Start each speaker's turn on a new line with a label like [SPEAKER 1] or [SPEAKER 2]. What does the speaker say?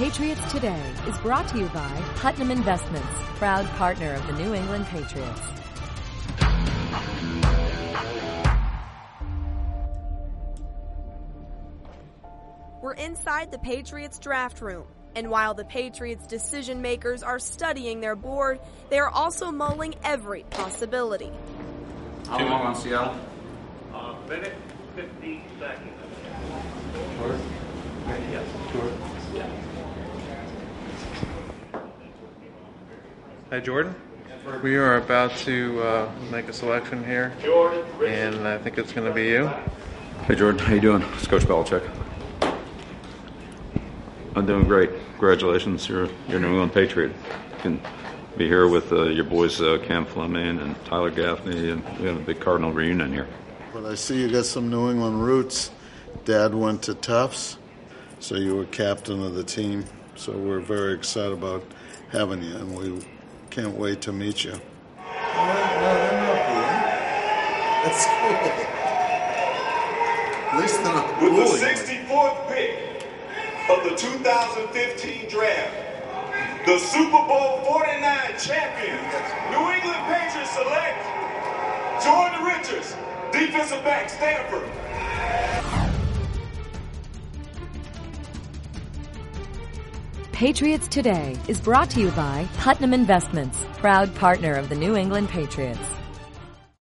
[SPEAKER 1] Patriots Today is brought to you by Putnam Investments, proud partner of the New England Patriots.
[SPEAKER 2] We're inside the Patriots draft room, and while the Patriots decision makers are studying their board, they are also mulling every possibility.
[SPEAKER 3] How long on Seattle?
[SPEAKER 4] Minute, 15 seconds.
[SPEAKER 3] Sure.
[SPEAKER 4] Yes.
[SPEAKER 3] Sure.
[SPEAKER 4] Yeah.
[SPEAKER 5] Hi, Jordan. We are about to make a selection here, and I think it's going to be you.
[SPEAKER 3] Hey, Jordan. How you doing? It's Coach Belichick. I'm doing great. Congratulations. You're a New England Patriot. You can be here with your boys Cam Fleming and Tyler Gaffney, and we have a big Cardinal reunion here.
[SPEAKER 6] But I see you got some New England roots. Dad went to Tufts, so you were captain of the team. So we're very excited about having you, and we can't wait to meet you.
[SPEAKER 7] That's cool. At least they're not
[SPEAKER 8] With
[SPEAKER 7] bullying.
[SPEAKER 8] the 64th pick of the 2015 draft, the Super Bowl 49 champions, New England Patriots select Jordan Richards, defensive back, Stanford.
[SPEAKER 1] Patriots Today is brought to you by Putnam Investments, proud partner of the New England Patriots.